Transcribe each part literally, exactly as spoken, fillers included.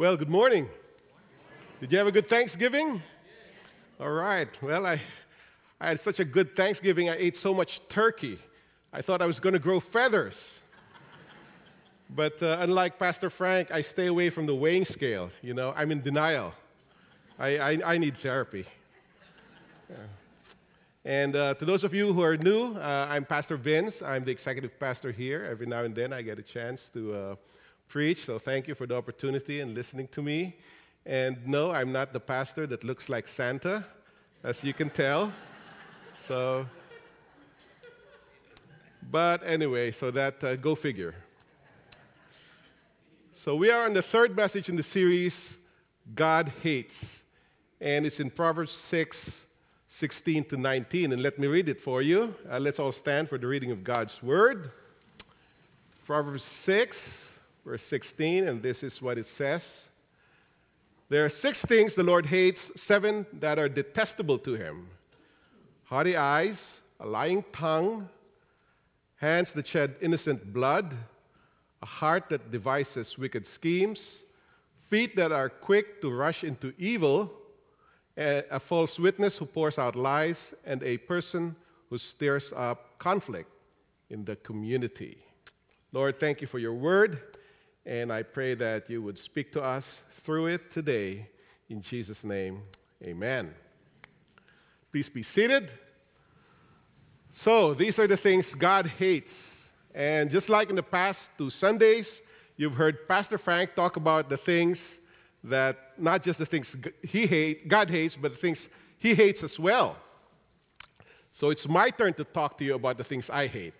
Well, good morning. Did you have a good Thanksgiving? All right. Well, I, I had such a good Thanksgiving. I ate so much turkey. I thought I was going to grow feathers. But uh, unlike Pastor Frank, I stay away from the weighing scale. You know, I'm in denial. I, I, I need therapy. Yeah. And uh, to those of you who are new, uh, I'm Pastor Vince. I'm the executive pastor here. Every now and then I get a chance to uh, preach, so thank you for the opportunity and listening to me. And no, I'm not the pastor that looks like Santa, as you can tell. So, but anyway, so that, uh, go figure. So we are on the third message in the series, God Hates. And it's in Proverbs six, sixteen to nineteen. And let me read it for you. Uh, let's all stand for the reading of God's Word. Proverbs six, verse sixteen, and this is what it says. There are six things the Lord hates, seven that are detestable to him. Haughty eyes, a lying tongue, hands that shed innocent blood, a heart that devises wicked schemes, feet that are quick to rush into evil, a false witness who pours out lies, and a person who stirs up conflict in the community. Lord, thank you for your word. And I pray that you would speak to us through it today. In Jesus' name, amen. Please be seated. So, these are the things God hates. And just like in the past two Sundays, you've heard Pastor Frank talk about the things that, not just the things he hate, God hates, but the things he hates as well. So it's my turn to talk to you about the things I hate.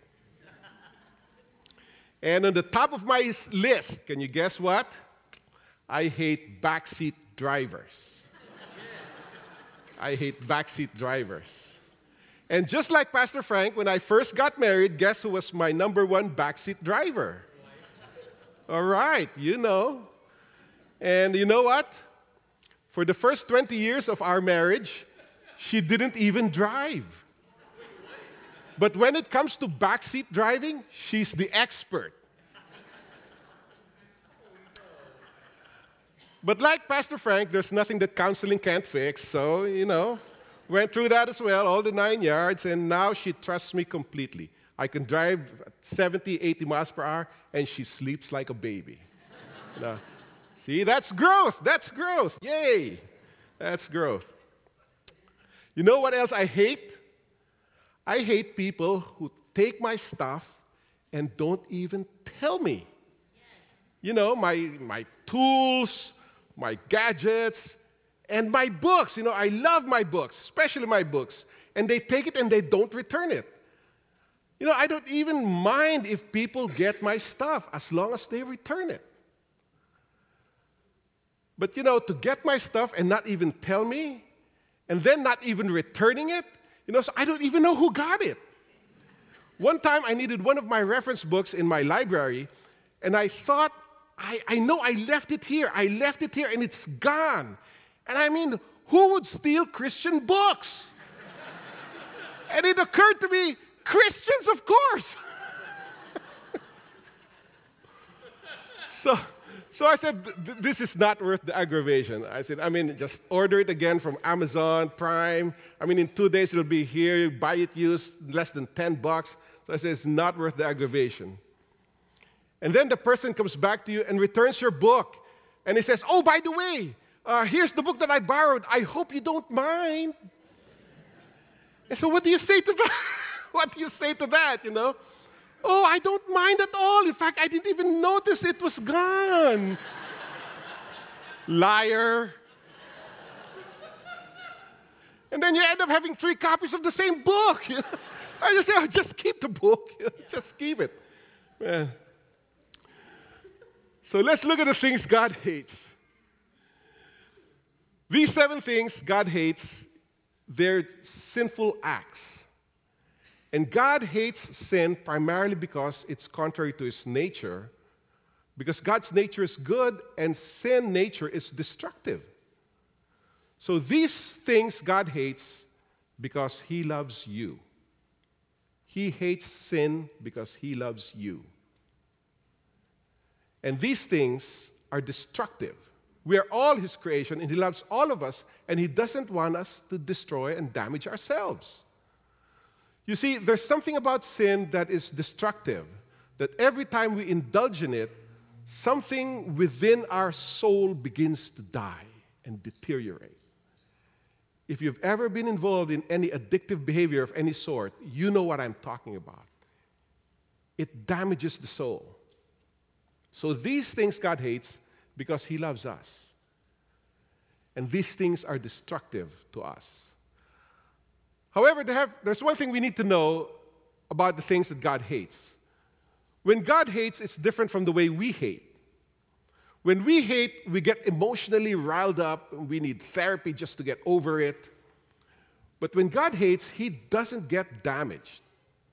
And on the top of my list, can you guess what? I hate backseat drivers. I hate backseat drivers. And just like Pastor Frank, when I first got married, guess who was my number one backseat driver? All right, you know. And you know what? For the first twenty years of our marriage, she didn't even drive. But when it comes to backseat driving, she's the expert. But like Pastor Frank, there's nothing that counseling can't fix. So, you know, went through that as well, all the nine yards, and now she trusts me completely. I can drive seventy, eighty miles per hour, and she sleeps like a baby. You know, see, that's growth. That's growth. Yay. That's growth. You know what else I hate? I hate people who take my stuff and don't even tell me. You know, my, my tools, my gadgets, and my books. You know, I love my books, especially my books. And they take it and they don't return it. You know, I don't even mind if people get my stuff as long as they return it. But, you know, to get my stuff and not even tell me, and then not even returning it, you know, so I don't even know who got it. One time I needed one of my reference books in my library, and I thought, I, I know I left it here. I left it here, and it's gone. And I mean, who would steal Christian books? And it occurred to me, Christians, of course. so... So I said, this is not worth the aggravation. I said, I mean, just order it again from Amazon Prime. I mean, in two days it'll be here. You buy it used, less than ten bucks. So I said, it's not worth the aggravation. And then the person comes back to you and returns your book. And he says, oh, by the way, uh, here's the book that I borrowed. I hope you don't mind. And so what do you say to that? What do you say to that, you know? Oh, I don't mind at all. In fact, I didn't even notice it was gone. Liar. And then you end up having three copies of the same book. I just say, oh, just keep the book. Just keep it. Yeah. So let's look at the things God hates. These seven things God hates, they're sinful acts. And God hates sin primarily because it's contrary to his nature, because God's nature is good and sin nature is destructive. So these things God hates because he loves you. He hates sin because he loves you. And these things are destructive. We are all His creation, and He loves all of us, and He doesn't want us to destroy and damage ourselves. You see, there's something about sin that is destructive, that every time we indulge in it, something within our soul begins to die and deteriorate. If you've ever been involved in any addictive behavior of any sort, you know what I'm talking about. It damages the soul. So these things God hates because He loves us. And these things are destructive to us. However, there have, there's one thing we need to know about the things that God hates. When God hates, it's different from the way we hate. When we hate, we get emotionally riled up, and we need therapy just to get over it. But when God hates, He doesn't get damaged.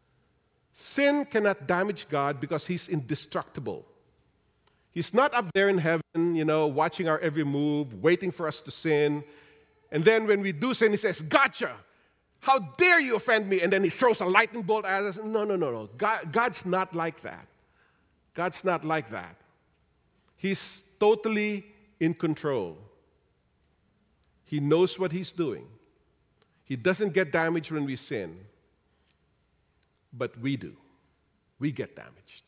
Sin cannot damage God because He's indestructible. He's not up there in heaven, you know, watching our every move, waiting for us to sin. And then when we do sin, He says, "Gotcha! How dare you offend me?" And then He throws a lightning bolt at us. No, no, no, no. God, God's not like that. God's not like that. He's totally in control. He knows what He's doing. He doesn't get damaged when we sin, but we do. We get damaged.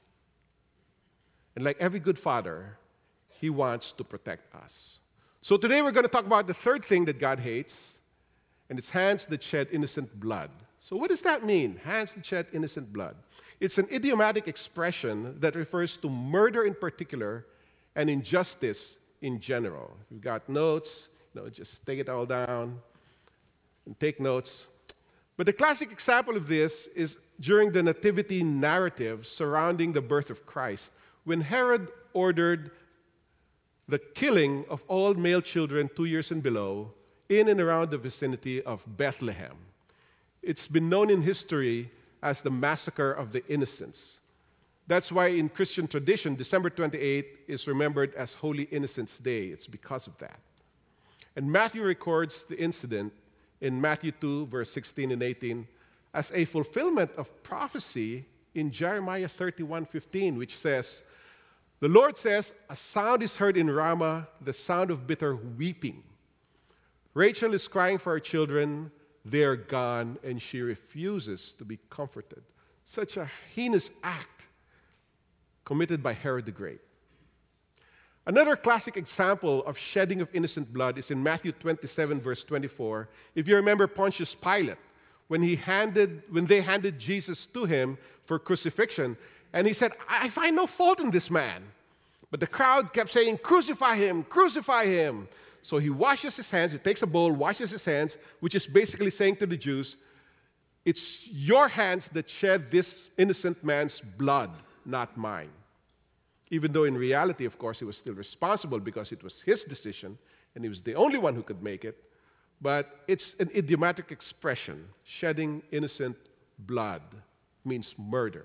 And like every good father, He wants to protect us. So today we're going to talk about the third thing that God hates, and it's hands that shed innocent blood. So what does that mean, hands that shed innocent blood? It's an idiomatic expression that refers to murder in particular and injustice in general. If you've got notes, you know, just take it all down and take notes. But the classic example of this is during the nativity narrative surrounding the birth of Christ, when Herod ordered the killing of all male children two years and below in and around the vicinity of Bethlehem. It's been known in history as the Massacre of the Innocents. That's why in Christian tradition, December twenty-eighth is remembered as Holy Innocents' Day. It's because of that. And Matthew records the incident in Matthew two, verse sixteen and eighteen, as a fulfillment of prophecy in Jeremiah thirty-one fifteen, which says, the Lord says, "A sound is heard in Ramah, the sound of bitter weeping. Rachel is crying for her children. They are gone, and she refuses to be comforted." Such a heinous act committed by Herod the Great. Another classic example of shedding of innocent blood is in Matthew twenty-seven, verse twenty-four. If you remember Pontius Pilate, when he handed, when they handed Jesus to him for crucifixion, and he said, "I find no fault in this man." But the crowd kept saying, "Crucify him, crucify him." So he washes his hands, he takes a bowl, washes his hands, which is basically saying to the Jews, it's your hands that shed this innocent man's blood, not mine. Even though in reality, of course, he was still responsible because it was his decision, and he was the only one who could make it. But it's an idiomatic expression. Shedding innocent blood means murder.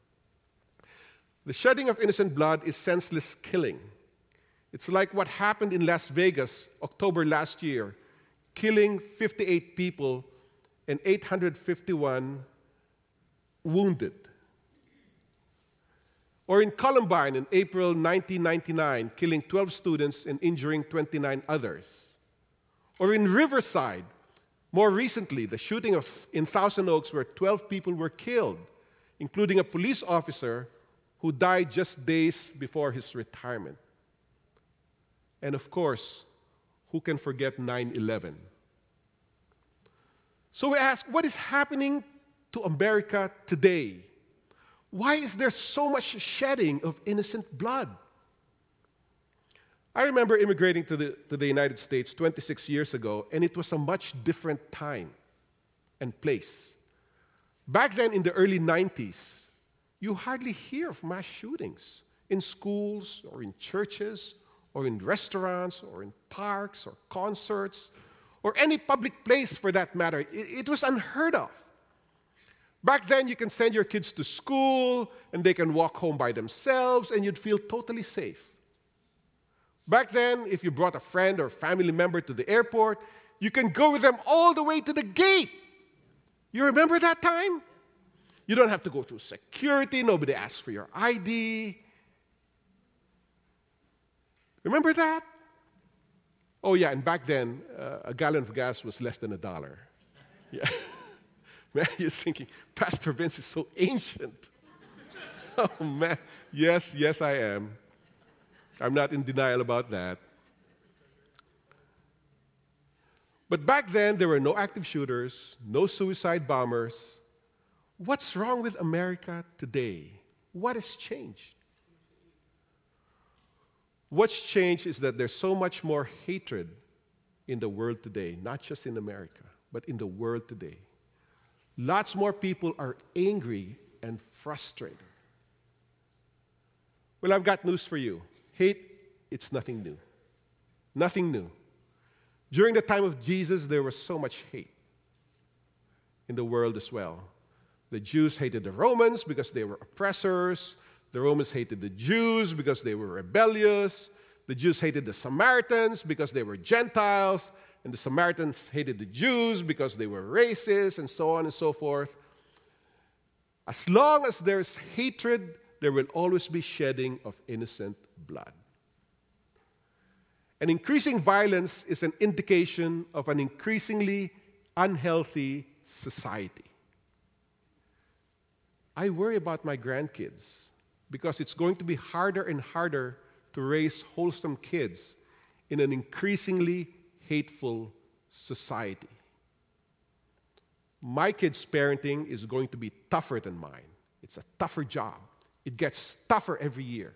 The shedding of innocent blood is senseless killing. It's like what happened in Las Vegas, October last year, killing fifty-eight people and eight hundred fifty-one wounded. Or in Columbine in April nineteen ninety-nine, killing twelve students and injuring twenty-nine others. Or in Riverside, more recently, the shooting of, in Thousand Oaks where twelve people were killed, including a police officer who died just days before his retirement. And of course, who can forget nine eleven? So we ask, what is happening to America today? Why is there so much shedding of innocent blood? I remember immigrating to the, to the United States twenty-six years ago, and it was a much different time and place. Back then, in the early nineties, you hardly hear of mass shootings in schools or in churches or in restaurants or in parks or concerts or any public place for that matter. It, it was unheard of. Back then, you can send your kids to school and they can walk home by themselves and you'd feel totally safe. Back then, if you brought a friend or family member to the airport, you can go with them all the way to the gate. You remember that time? You don't have to go through security. Nobody asks for your I D. Remember that? Oh, yeah, and back then, uh, a gallon of gas was less than a dollar. Yeah. Man, you're thinking, Pastor Vince is so ancient. Oh, man. Yes, yes, I am. I'm not in denial about that. But back then, there were no active shooters, no suicide bombers. What's wrong with America today? What has changed? What's changed is that there's so much more hatred in the world today, not just in America, but in the world today. Lots more people are angry and frustrated. Well, I've got news for you. Hate, it's nothing new. Nothing new. During the time of Jesus, there was so much hate in the world as well. The Jews hated the Romans because they were oppressors. The Romans hated the Jews because they were rebellious. The Jews hated the Samaritans because they were Gentiles. And the Samaritans hated the Jews because they were racist, and so on and so forth. As long as there's hatred, there will always be shedding of innocent blood. And increasing violence is an indication of an increasingly unhealthy society. I worry about my grandkids because it's going to be harder and harder to raise wholesome kids in an increasingly hateful society. My kids' parenting is going to be tougher than mine. It's a tougher job. It gets tougher every year.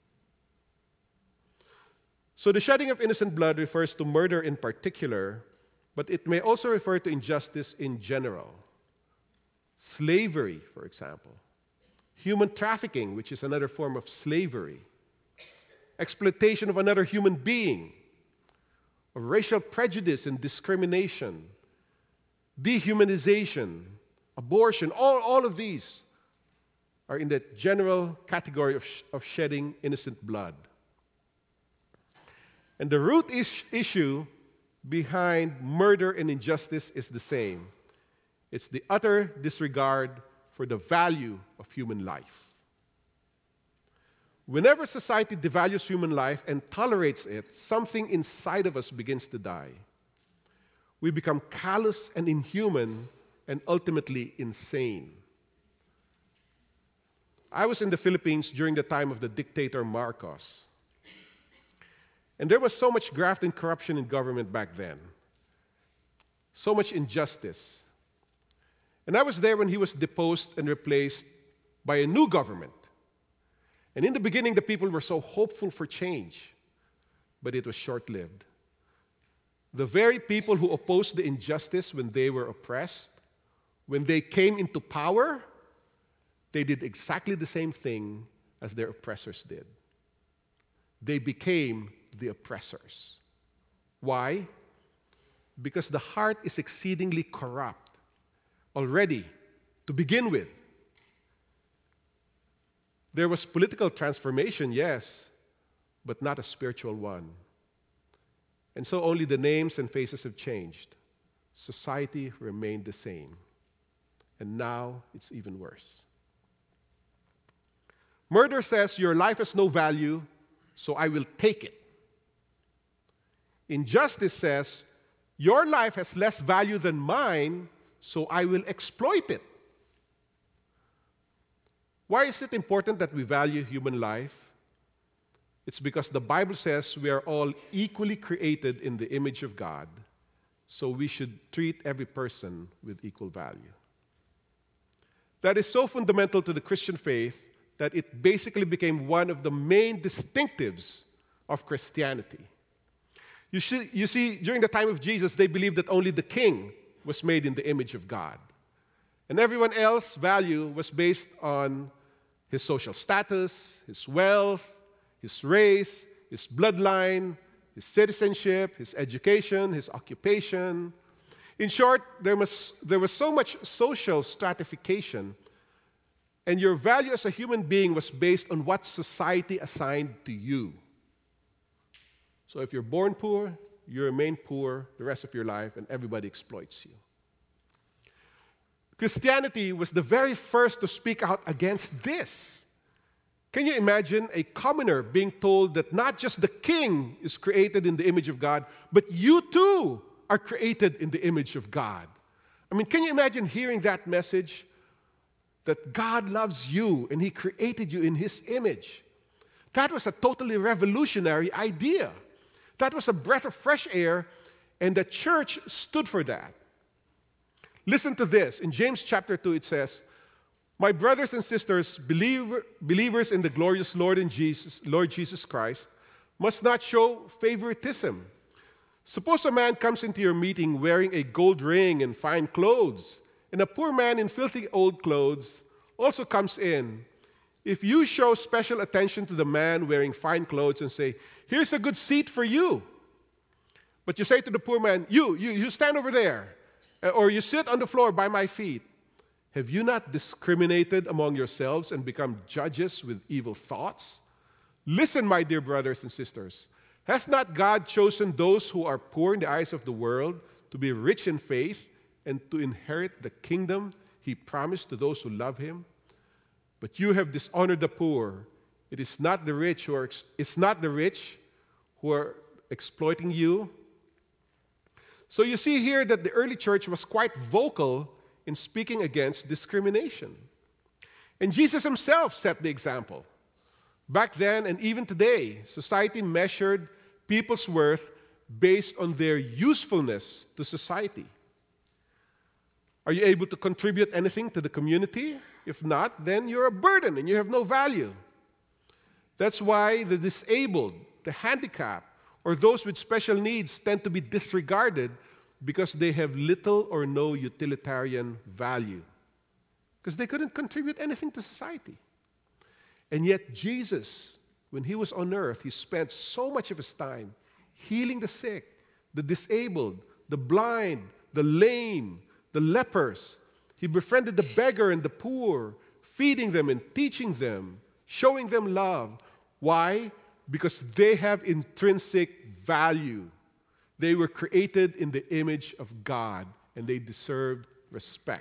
So the shedding of innocent blood refers to murder in particular, but it may also refer to injustice in general. Slavery, for example. Human trafficking, which is another form of slavery. Exploitation of another human being. Of racial prejudice and discrimination. Dehumanization. Abortion. All, all of these are in the general category of, sh- of shedding innocent blood. And the root is- issue behind murder and injustice is the same. It's the utter disregard for the value of human life. Whenever society devalues human life and tolerates it, something inside of us begins to die. We become callous and inhuman and ultimately insane. I was in the Philippines during the time of the dictator Marcos. And there was so much graft and corruption in government back then. So much injustice. And I was there when he was deposed and replaced by a new government. And in the beginning, the people were so hopeful for change, but it was short-lived. The very people who opposed the injustice when they were oppressed, when they came into power, they did exactly the same thing as their oppressors did. They became the oppressors. Why? Because the heart is exceedingly corrupt already to begin with. There was political transformation, yes, but not a spiritual one. And so only the names and faces have changed. Society remained the same. And now it's even worse. Murder says your life has no value, so I will take it. Injustice says your life has less value than mine, so I will exploit it. Why is it important that we value human life? It's because the Bible says we are all equally created in the image of God, so we should treat every person with equal value. That is so fundamental to the Christian faith that it basically became one of the main distinctives of Christianity. You see, you see, during the time of Jesus, they believed that only the king was made in the image of God. And everyone else's value was based on his social status, his wealth, his race, his bloodline, his citizenship, his education, his occupation. In short, there was, there was so much social stratification, and your value as a human being was based on what society assigned to you. So if you're born poor, you remain poor the rest of your life, and everybody exploits you. Christianity was the very first to speak out against this. Can you imagine a commoner being told that not just the king is created in the image of God, but you too are created in the image of God? I mean, can you imagine hearing that message? That God loves you and He created you in His image. That was a totally revolutionary idea. That was a breath of fresh air, and the church stood for that. Listen to this. In James chapter two, it says, "My brothers and sisters, believer, believers in the glorious Lord and Jesus, Lord Jesus Christ, must not show favoritism. Suppose a man comes into your meeting wearing a gold ring and fine clothes, and a poor man in filthy old clothes also comes in. If you show special attention to the man wearing fine clothes and say, 'Here's a good seat for you,' but you say to the poor man, 'You, you, you stand over there,' or 'You sit on the floor by my feet,' have you not discriminated among yourselves and become judges with evil thoughts? Listen, my dear brothers and sisters, has not God chosen those who are poor in the eyes of the world to be rich in faith and to inherit the kingdom He promised to those who love Him? But you have dishonored the poor. It is not the rich who are ex- it's not the rich who are exploiting you." So you see here that the early church was quite vocal in speaking against discrimination. And Jesus Himself set the example. Back then and even today, society measured people's worth based on their usefulness to society. Are you able to contribute anything to the community? If not, then you're a burden and you have no value. That's why the disabled, the handicapped, or those with special needs tend to be disregarded because they have little or no utilitarian value. Because they couldn't contribute anything to society. And yet Jesus, when He was on earth, He spent so much of His time healing the sick, the disabled, the blind, the lame, the lepers. He befriended the beggar and the poor, feeding them and teaching them, showing them love. Why? Because they have intrinsic value. They were created in the image of God, and they deserved respect.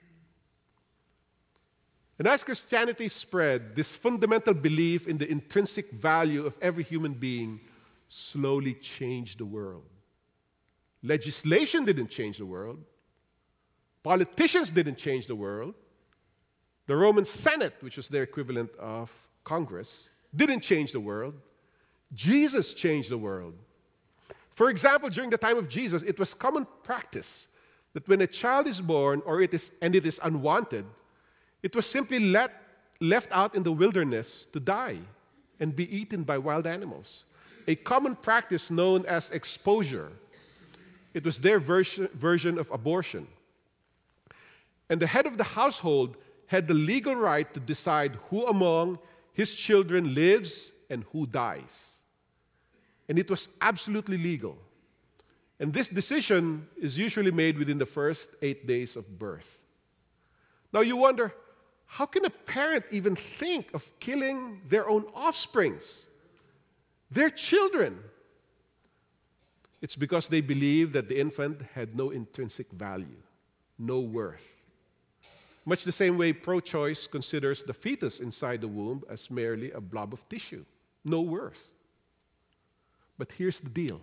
And as Christianity spread, this fundamental belief in the intrinsic value of every human being slowly changed the world. Legislation didn't change the world. Politicians didn't change the world. The Roman Senate, which was their equivalent of Congress, didn't change the world. Jesus changed the world. For example, during the time of Jesus, it was common practice that when a child is born or it is, and it is unwanted, it was simply let, left out in the wilderness to die and be eaten by wild animals. A common practice known as exposure. It was their version, version of abortion. And the head of the household had the legal right to decide who among his children lives and who dies. And it was absolutely legal. And this decision is usually made within the first eight days of birth. Now you wonder, how can a parent even think of killing their own offsprings, their children? It's because they believe that the infant had no intrinsic value, no worth. Much the same way pro-choice considers the fetus inside the womb as merely a blob of tissue, no worth. But here's the deal.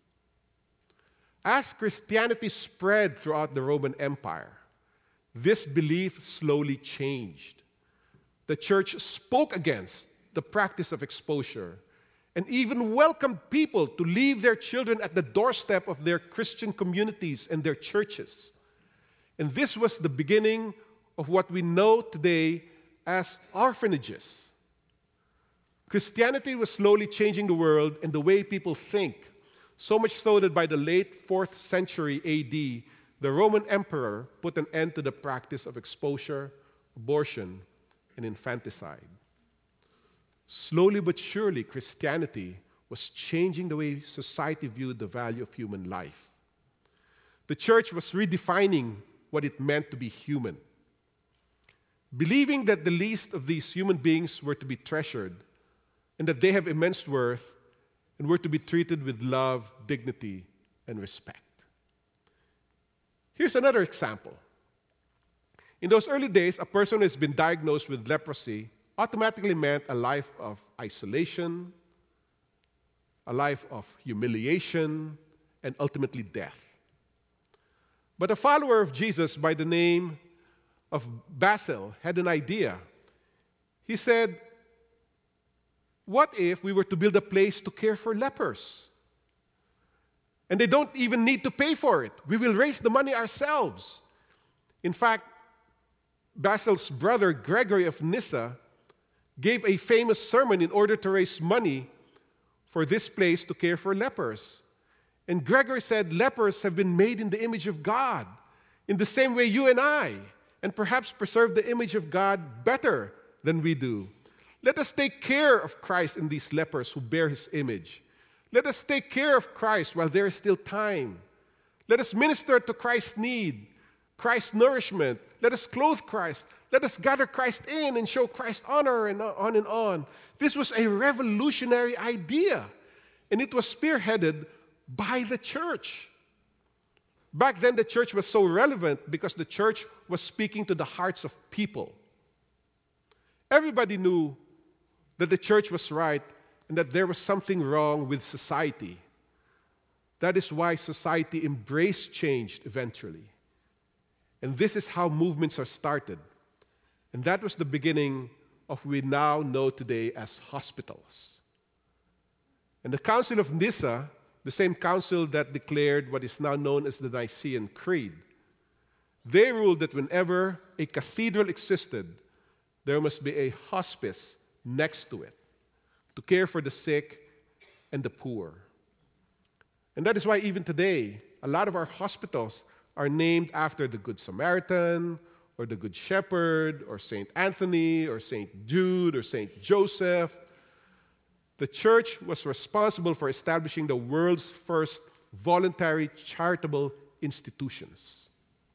As Christianity spread throughout the Roman Empire, this belief slowly changed. The church spoke against the practice of exposure and even welcomed people to leave their children at the doorstep of their Christian communities and their churches. And this was the beginning of what we know today as orphanages. Christianity was slowly changing the world and the way people think, so much so that by the late fourth century A D, the Roman emperor put an end to the practice of exposure, abortion, and infanticide. Slowly but surely, Christianity was changing the way society viewed the value of human life. The church was redefining what it meant to be human. Believing that the least of these human beings were to be treasured and that they have immense worth and were to be treated with love, dignity, and respect. Here's another example. In those early days, a person who has been diagnosed with leprosy automatically meant a life of isolation, a life of humiliation, and ultimately death. But a follower of Jesus by the name of Basil had an idea. He said, what if we were to build a place to care for lepers? And they don't even need to pay for it. We will raise the money ourselves. In fact, Basil's brother, Gregory of Nyssa, gave a famous sermon in order to raise money for this place to care for lepers. And Gregory said, lepers have been made in the image of God, in the same way you and I, and perhaps preserve the image of God better than we do. Let us take care of Christ in these lepers who bear his image. Let us take care of Christ while there is still time. Let us minister to Christ's need, Christ's nourishment. Let us clothe Christ. Let us gather Christ in and show Christ honor, and on and on. This was a revolutionary idea, and it was spearheaded by the church. Back then, the church was so relevant because the church was speaking to the hearts of people. Everybody knew that the church was right and that there was something wrong with society. That is why society embraced change eventually. And this is how movements are started. And that was the beginning of what we now know today as hospitals. And the Council of Nyssa, the same council that declared what is now known as the Nicene Creed, they ruled that whenever a cathedral existed, there must be a hospice next to it to care for the sick and the poor. And that is why even today, a lot of our hospitals are named after the Good Samaritan, or the Good Shepherd, or Saint Anthony, or Saint Jude, or Saint Joseph. The church was responsible for establishing the world's first voluntary charitable institutions.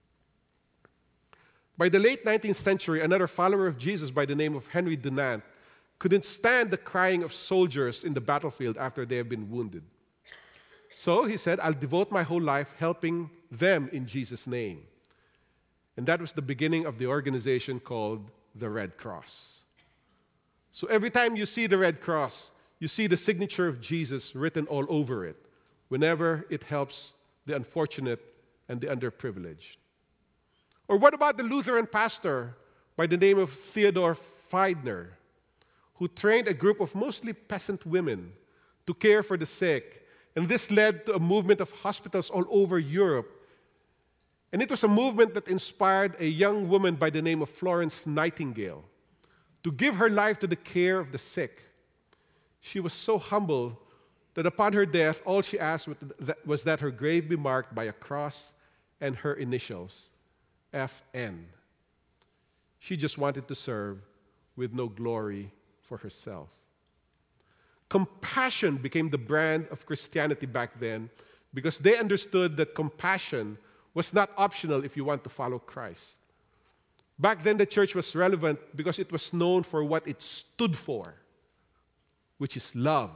By the late nineteenth century, another follower of Jesus by the name of Henry Dunant couldn't stand the crying of soldiers in the battlefield after they have been wounded. So he said, I'll devote my whole life helping them in Jesus' name. And that was the beginning of the organization called the Red Cross. So every time you see the Red Cross, you see the signature of Jesus written all over it, whenever it helps the unfortunate and the underprivileged. Or what about the Lutheran pastor by the name of Theodor Feidner, who trained a group of mostly peasant women to care for the sick? And this led to a movement of hospitals all over Europe. And it was a movement that inspired a young woman by the name of Florence Nightingale to give her life to the care of the sick. She was so humble that upon her death, all she asked was that her grave be marked by a cross and her initials, F N. She just wanted to serve with no glory for herself. Compassion became the brand of Christianity back then because they understood that compassion was not optional if you want to follow Christ. Back then, the church was relevant because it was known for what it stood for, which is love.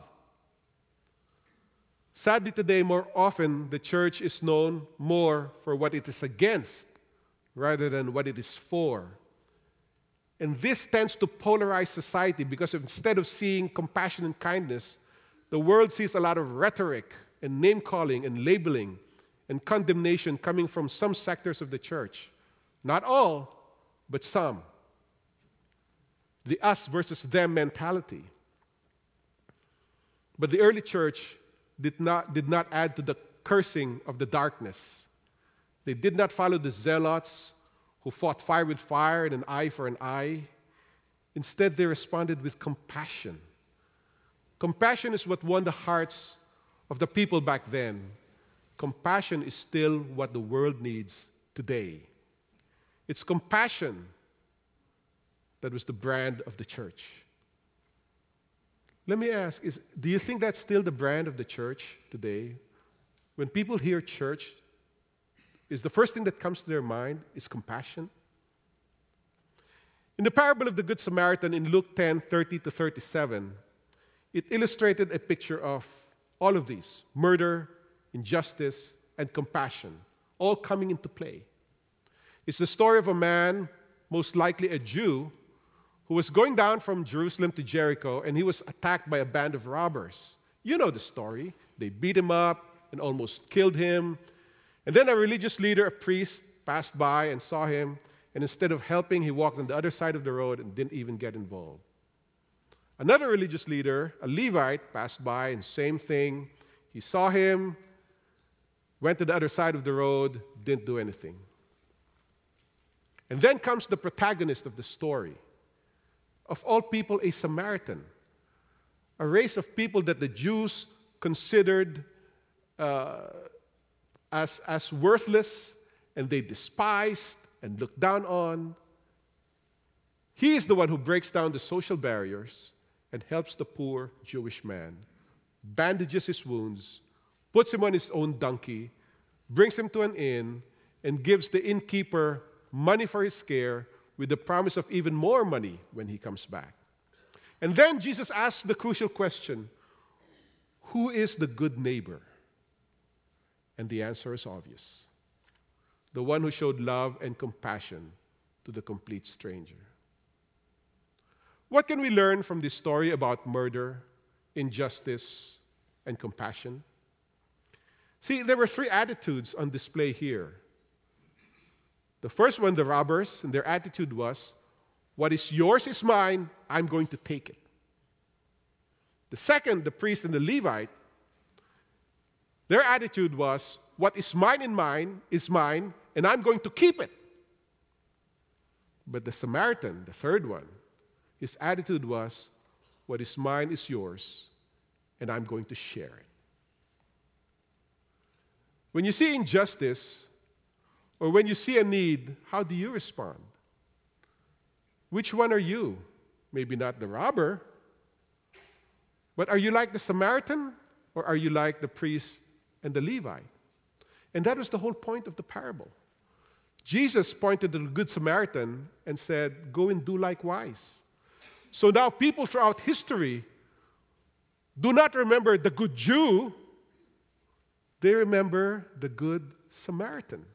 Sadly, today, more often, the church is known more for what it is against rather than what it is for. And this tends to polarize society because instead of seeing compassion and kindness, the world sees a lot of rhetoric and name-calling and labeling and condemnation coming from some sectors of the church. Not all, but some. The us versus them mentality. But the early church did not, did not add to the cursing of the darkness. They did not follow the zealots who fought fire with fire and an eye for an eye. Instead, they responded with compassion. Compassion is what won the hearts of the people back then. Compassion is still what the world needs today. It's compassion that was the brand of the church. Let me ask, is, do you think that's still the brand of the church today? When people hear church, is the first thing that comes to their mind is compassion? In the parable of the Good Samaritan in Luke ten, thirty to thirty-seven, it illustrated a picture of all of these: murder, injustice, and compassion, all coming into play. It's the story of a man, most likely a Jew, who was going down from Jerusalem to Jericho, and he was attacked by a band of robbers. You know the story. They beat him up and almost killed him. And then a religious leader, a priest, passed by and saw him, and instead of helping, he walked on the other side of the road and didn't even get involved. Another religious leader, a Levite, passed by, and same thing. He saw him, went to the other side of the road, didn't do anything. And then comes the protagonist of the story. Of all people, a Samaritan, a race of people that the Jews considered uh, as, as worthless, and they despised and looked down on. He is the one who breaks down the social barriers and helps the poor Jewish man, bandages his wounds, puts him on his own donkey, brings him to an inn, and gives the innkeeper money for his care with the promise of even more money when he comes back. And then Jesus asks the crucial question, who is the good neighbor? And the answer is obvious. The one who showed love and compassion to the complete stranger. What can we learn from this story about murder, injustice, and compassion? See, there were three attitudes on display here. The first one, the robbers, and their attitude was, what is yours is mine, I'm going to take it. The second, the priest and the Levite, their attitude was, what is mine and mine is mine, and I'm going to keep it. But the Samaritan, the third one, his attitude was, what is mine is yours, and I'm going to share it. When you see injustice, or when you see a need, how do you respond? Which one are you? Maybe not the robber, but are you like the Samaritan, or are you like the priest and the Levite? And that was the whole point of the parable. Jesus pointed to the Good Samaritan and said, go and do likewise. So now people throughout history do not remember the good Jew, they remember the Good Samaritan.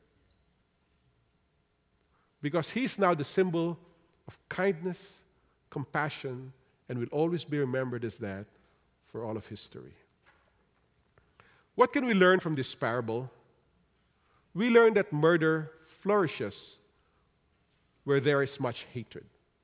Because he's now the symbol of kindness, compassion, and will always be remembered as that for all of history. What can we learn from this parable? We learn that murder flourishes where there is much hatred.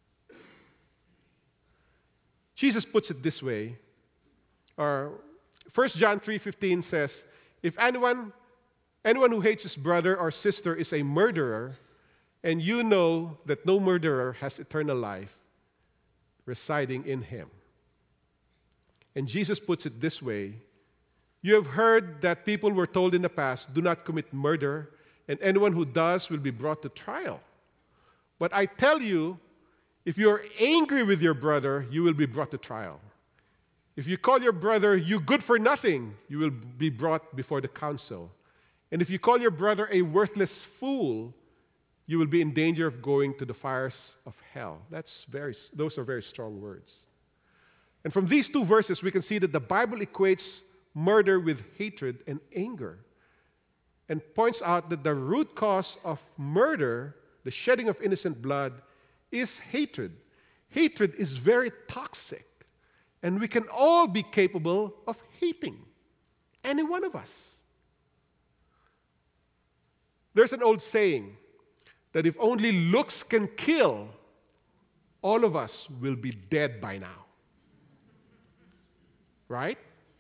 Jesus puts it this way. Or First John three fifteen says, if anyone, anyone who hates his brother or sister is a murderer, and you know that no murderer has eternal life residing in him. And Jesus puts it this way, you have heard that people were told in the past, do not commit murder, and anyone who does will be brought to trial. But I tell you, if you are angry with your brother, you will be brought to trial. If you call your brother, you good for nothing, you will be brought before the council. And if you call your brother a worthless fool, you will be in danger of going to the fires of hell. That's very, those are very strong words. And from these two verses, we can see that the Bible equates murder with hatred and anger, and points out that the root cause of murder, the shedding of innocent blood, is hatred. Hatred is very toxic, and we can all be capable of hating, any one of us. There's an old saying that if only looks can kill, all of us will be dead by now. Right?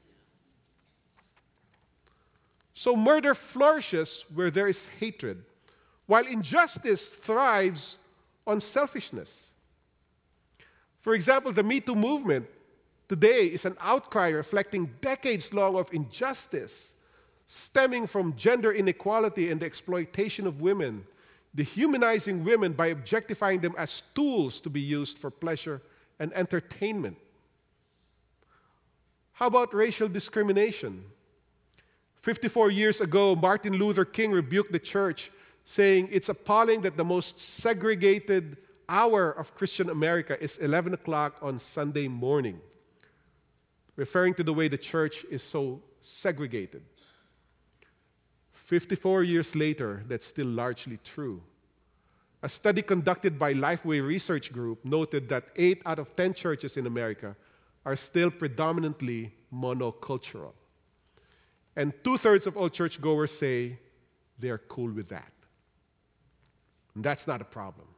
So murder flourishes where there is hatred, while injustice thrives on selfishness. For example, the Me Too movement today is an outcry reflecting decades long of injustice stemming from gender inequality and the exploitation of women, dehumanizing women by objectifying them as tools to be used for pleasure and entertainment. How about racial discrimination? fifty-four years ago, Martin Luther King rebuked the church, saying, it's appalling that the most segregated hour of Christian America is eleven o'clock on Sunday morning, referring to the way the church is so segregated. fifty-four years later, that's still largely true. A study conducted by Lifeway Research Group noted that eight out of ten churches in America are still predominantly monocultural. And two-thirds of all churchgoers say they're cool with that. And that's not a problem.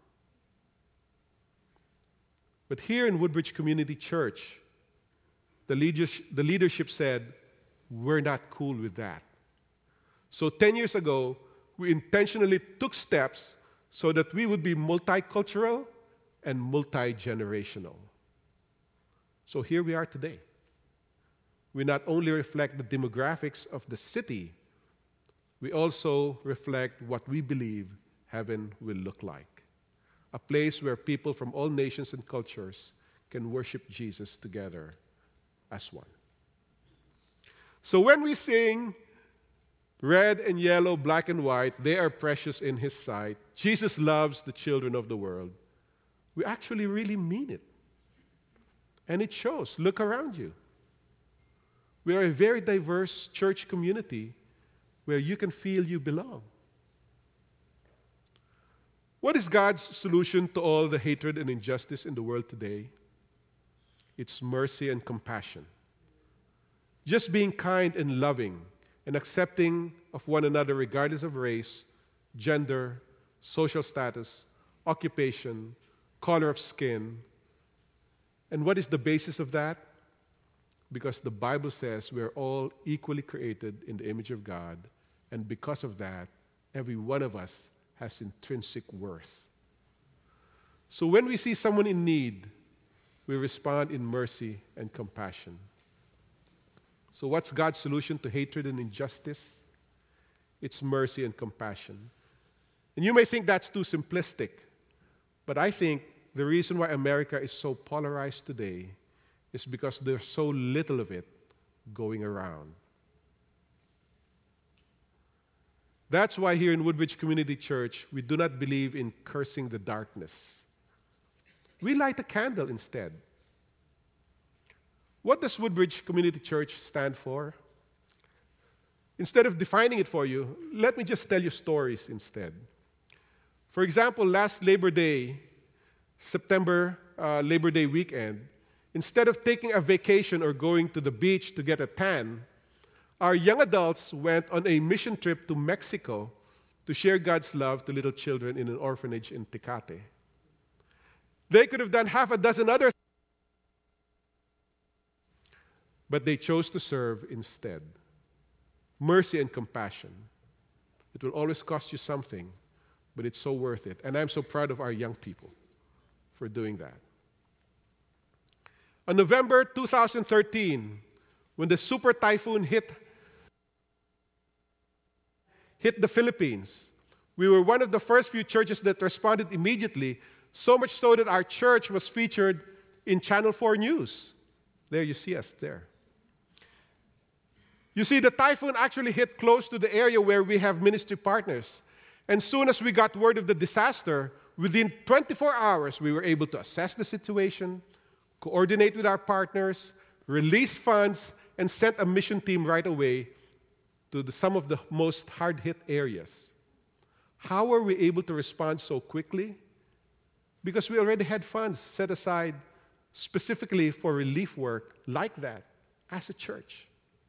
But here in Woodbridge Community Church, the leadership, the leadership said, we're not cool with that. So ten years ago, we intentionally took steps so that we would be multicultural and multi-generational. So here we are today. We not only reflect the demographics of the city, we also reflect what we believe heaven will look like. A place where people from all nations and cultures can worship Jesus together as one. So when we sing red and yellow, black and white, they are precious in His sight, Jesus loves the children of the world, we actually really mean it. And it shows. Look around you. We are a very diverse church community where you can feel you belong. What is God's solution to all the hatred and injustice in the world today? It's mercy and compassion. Just being kind and loving and accepting of one another regardless of race, gender, social status, occupation, color of skin. And what is the basis of that? Because the Bible says we're all equally created in the image of God, and because of that, every one of us has intrinsic worth. So when we see someone in need, we respond in mercy and compassion. So what's God's solution to hatred and injustice? It's mercy and compassion. And you may think that's too simplistic, but I think the reason why America is so polarized today is because there's so little of it going around. That's why here in Woodbridge Community Church, we do not believe in cursing the darkness. We light a candle instead. What does Woodbridge Community Church stand for? Instead of defining it for you, let me just tell you stories instead. For example, last Labor Day, September uh, Labor Day weekend, instead of taking a vacation or going to the beach to get a tan, our young adults went on a mission trip to Mexico to share God's love to little children in an orphanage in Tecate. They could have done half a dozen other things, but they chose to serve instead. Mercy and compassion. It will always cost you something, but it's so worth it. And I'm so proud of our young people for doing that. On November two thousand thirteen, when the super typhoon hit, hit the Philippines, we were one of the first few churches that responded immediately, so much so that our church was featured in Channel four News. There you see us there. You see, the typhoon actually hit close to the area where we have ministry partners. And soon as we got word of the disaster, within twenty-four hours, we were able to assess the situation, coordinate with our partners, release funds, and send a mission team right away to the, some of the most hard-hit areas. How were we able to respond so quickly? Because we already had funds set aside specifically for relief work like that as a church.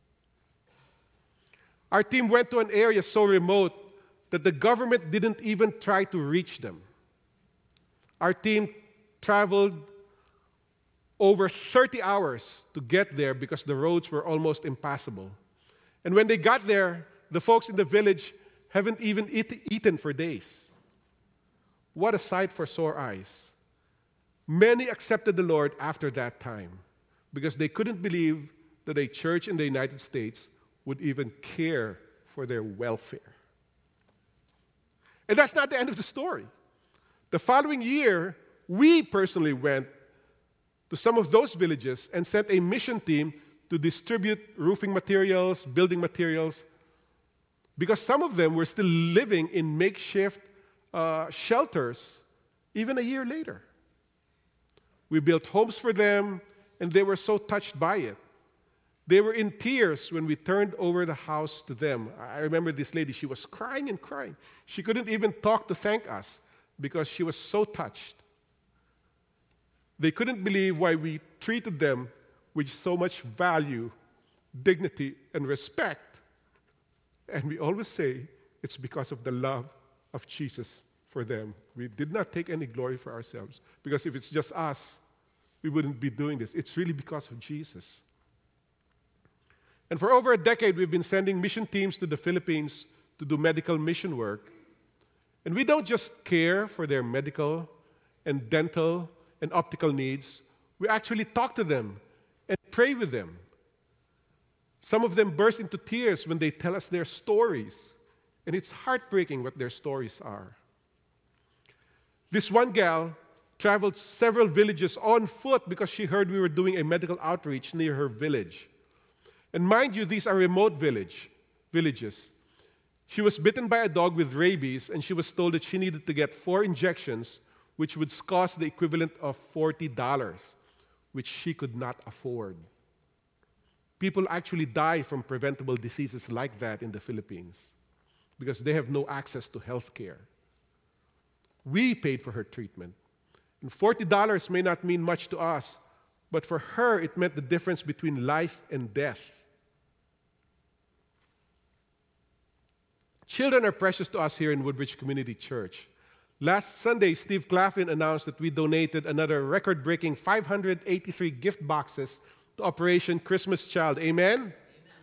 Our team went to an area so remote that the government didn't even try to reach them. Our team traveled over thirty hours to get there because the roads were almost impassable. And when they got there, the folks in the village haven't even eat, eaten for days. What a sight for sore eyes. Many accepted the Lord after that time because they couldn't believe that a church in the United States would even care for their welfare. And that's not the end of the story. The following year, we personally went to some of those villages and sent a mission team to distribute roofing materials, building materials, because some of them were still living in makeshift uh, shelters even a year later. We built homes for them, and they were so touched by it. They were in tears when we turned over the house to them. I remember this lady, she was crying and crying. She couldn't even talk to thank us. because she was so touched. They couldn't believe why we treated them with so much value, dignity, and respect. And we always say it's because of the love of Jesus for them. We did not take any glory for ourselves, because if it's just us, we wouldn't be doing this. It's really because of Jesus. And for over a decade, we've been sending mission teams to the Philippines to do medical mission work. And we don't just care for their medical and dental and optical needs. We actually talk to them and pray with them. Some of them burst into tears when they tell us their stories. And it's heartbreaking what their stories are. This one gal traveled several villages on foot because she heard we were doing a medical outreach near her village. And mind you, these are remote village, villages. She was bitten by a dog with rabies, and she was told that she needed to get four injections, which would cost the equivalent of forty dollars, which she could not afford. People actually die from preventable diseases like that in the Philippines because they have no access to health care. We paid for her treatment. And forty dollars may not mean much to us, but for her, it meant the difference between life and death. Children are precious to us here in Woodbridge Community Church. Last Sunday, Steve Claflin announced that we donated another record-breaking five hundred eighty-three gift boxes to Operation Christmas Child. Amen? Amen?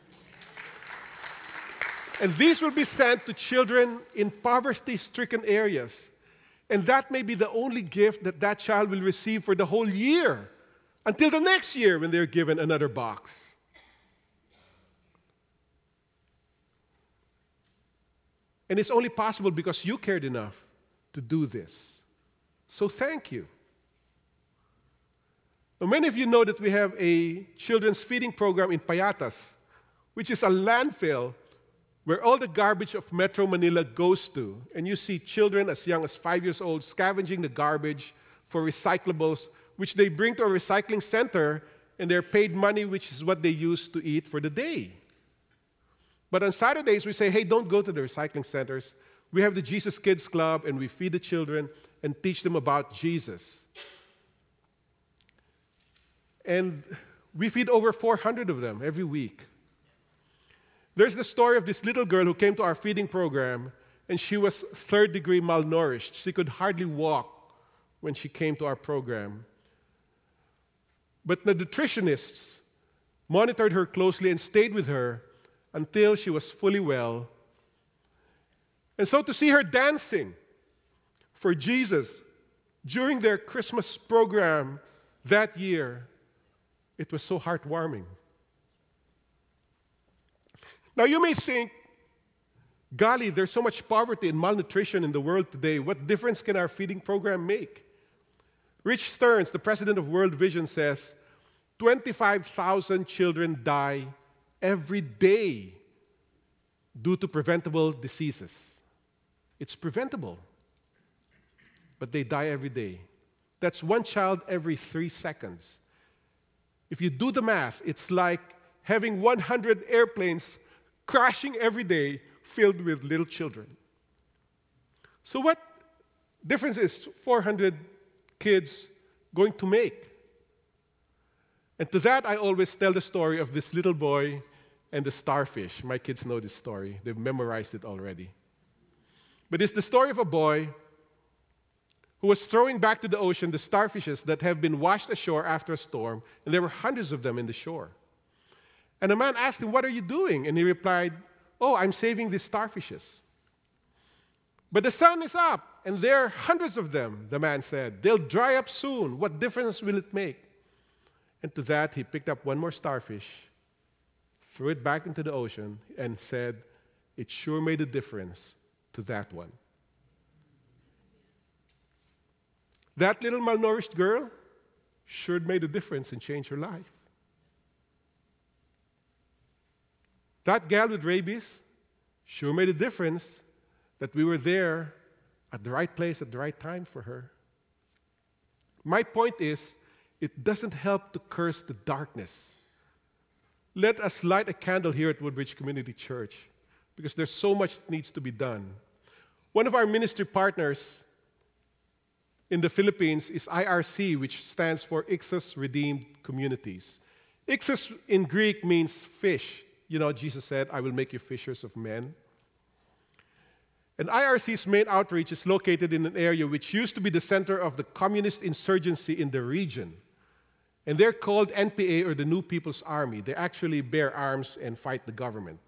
And these will be sent to children in poverty-stricken areas. And that may be the only gift that that child will receive for the whole year, until the next year when they're given another box. And it's only possible because you cared enough to do this. So thank you. Now, many of you know that we have a children's feeding program in Payatas, which is a landfill where all the garbage of Metro Manila goes to. And you see children as young as five years old scavenging the garbage for recyclables, which they bring to a recycling center, and they're paid money, which is what they use to eat for the day. But on Saturdays, we say, hey, don't go to the recycling centers. We have the Jesus Kids Club, and we feed the children and teach them about Jesus. And we feed over four hundred of them every week. There's the story of this little girl who came to our feeding program, and she was third-degree malnourished. She could hardly walk when she came to our program. But the nutritionists monitored her closely and stayed with her until she was fully well. And so to see her dancing for Jesus during their Christmas program that year, it was so heartwarming. Now you may think, golly, there's so much poverty and malnutrition in the world today. What difference can our feeding program make? Rich Stearns, the president of World Vision, says twenty-five thousand children die every day due to preventable diseases. It's preventable, but they die every day. That's one child every three seconds. If you do the math, it's like having one hundred airplanes crashing every day filled with little children. So what difference is four hundred kids going to make? And to that, I always tell the story of this little boy and the starfish. My kids know this story. They've memorized it already. But it's the story of a boy who was throwing back to the ocean the starfishes that have been washed ashore after a storm, and there were hundreds of them in the shore. And a man asked him, "What are you doing?" And he replied, "Oh, I'm saving these starfishes." "But the sun is up, and there are hundreds of them," the man said. "They'll dry up soon. What difference will it make?" And to that, he picked up one more starfish, threw it back into the ocean, and said, "It sure made a difference to that one." That little malnourished girl sure made a difference and changed her life. That gal with rabies sure made a difference that we were there at the right place at the right time for her. My point is, it doesn't help to curse the darkness. Let us light a candle here at Woodbridge Community Church because there's so much that needs to be done. One of our ministry partners in the Philippines is I R C, which stands for Ixus Redeemed Communities. Ixus in Greek means fish. You know, Jesus said, I will make you fishers of men. And I R C's main outreach is located in an area which used to be the center of the communist insurgency in the region. And they're called N P A, or the New People's Army. They actually bear arms and fight the government.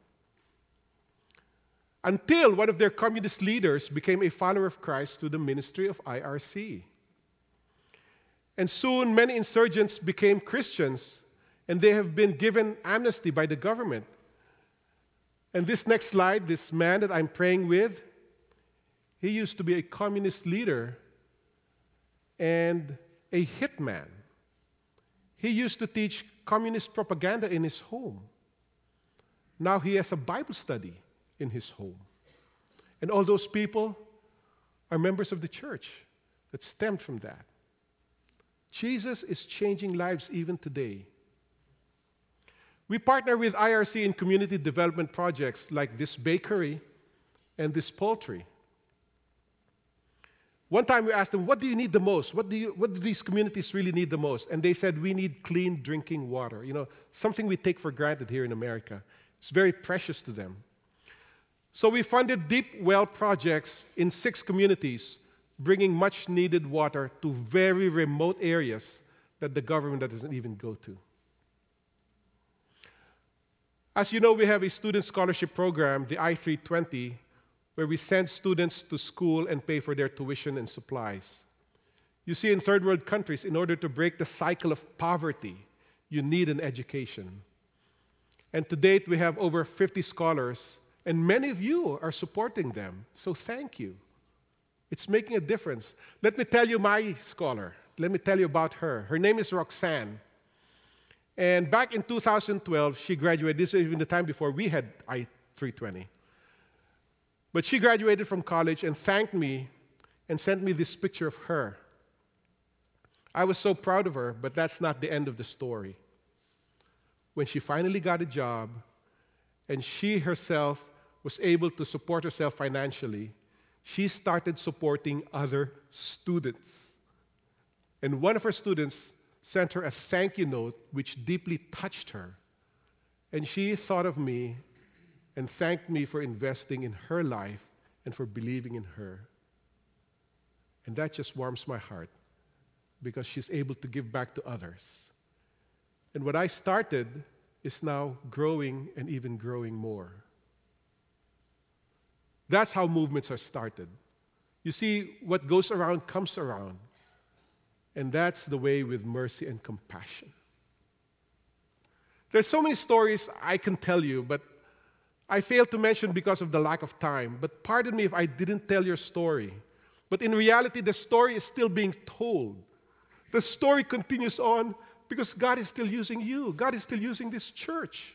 Until one of their communist leaders became a follower of Christ through the ministry of I R C. And soon many insurgents became Christians, and they have been given amnesty by the government. And this next slide, this man that I'm praying with, he used to be a communist leader and a hitman. He used to teach communist propaganda in his home. Now he has a Bible study in his home. And all those people are members of the church that stemmed from that. Jesus is changing lives even today. We partner with I R C in community development projects like this bakery and this poultry. One time we asked them, what do you need the most? What do, you, what do these communities really need the most? And they said, we need clean drinking water. You know, something we take for granted here in America. It's very precious to them. So we funded deep well projects in six communities, bringing much needed water to very remote areas that the government doesn't even go to. As you know, we have a student scholarship program, the I three twenty, where we send students to school and pay for their tuition and supplies. You see, in third world countries, in order to break the cycle of poverty, you need an education. And to date, we have over fifty scholars, and many of you are supporting them. So thank you. It's making a difference. Let me tell you my scholar. Let me tell you about her. Her name is Roxanne. And back in two thousand twelve, she graduated. This was even the time before we had I three twenty. But she graduated from college and thanked me and sent me this picture of her. I was so proud of her, but that's not the end of the story. When she finally got a job and she herself was able to support herself financially, she started supporting other students. And one of her students sent her a thank you note which deeply touched her. And she thought of me and thanked me for investing in her life and for believing in her. And that just warms my heart because she's able to give back to others. And what I started is now growing and even growing more. That's how movements are started. You see, what goes around comes around. And that's the way with mercy and compassion. There's so many stories I can tell you, but I failed to mention because of the lack of time. But pardon me if I didn't tell your story. But in reality, the story is still being told. The story continues on because God is still using you. God is still using this church.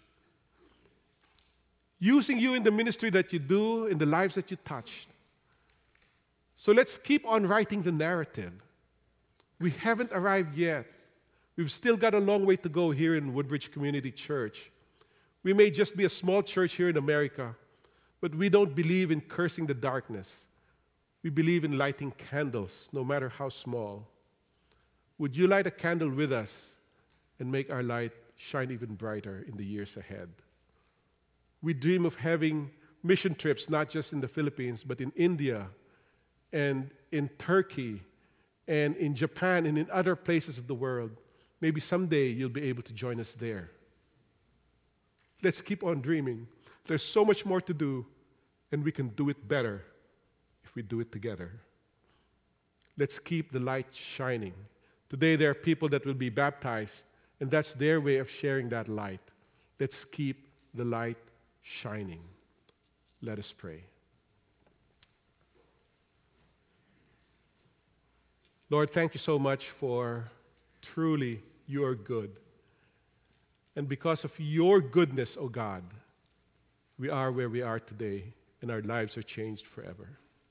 Using you in the ministry that you do, in the lives that you touched. So let's keep on writing the narrative. We haven't arrived yet. We've still got a long way to go here in Woodbridge Community Church. We may just be a small church here in America, but we don't believe in cursing the darkness. We believe in lighting candles, no matter how small. Would you light a candle with us and make our light shine even brighter in the years ahead? We dream of having mission trips, not just in the Philippines, but in India and in Turkey and in Japan and in other places of the world. Maybe someday you'll be able to join us there. Let's keep on dreaming. There's so much more to do, and we can do it better if we do it together. Let's keep the light shining. Today there are people that will be baptized, and that's their way of sharing that light. Let's keep the light shining. Let us pray. Lord, thank you so much for truly you are good. And because of your goodness, O God, we are where we are today, and our lives are changed forever.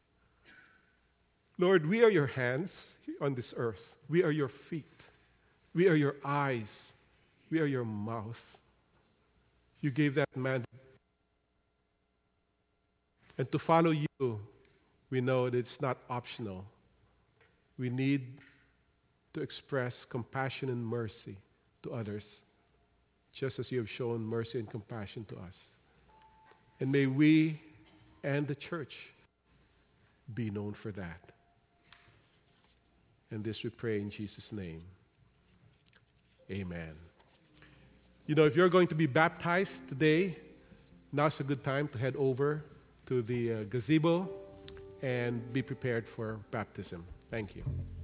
Lord, we are your hands on this earth. We are your feet. We are your eyes. We are your mouth. You gave that man. And to follow you, we know that it's not optional. we need to express compassion and mercy to others, just as you have shown mercy and compassion to us. And may we and the church be known for that. And this we pray in Jesus' name. Amen. You know, if you're going to be baptized today, now's a good time to head over to the uh, gazebo and be prepared for baptism. Thank you.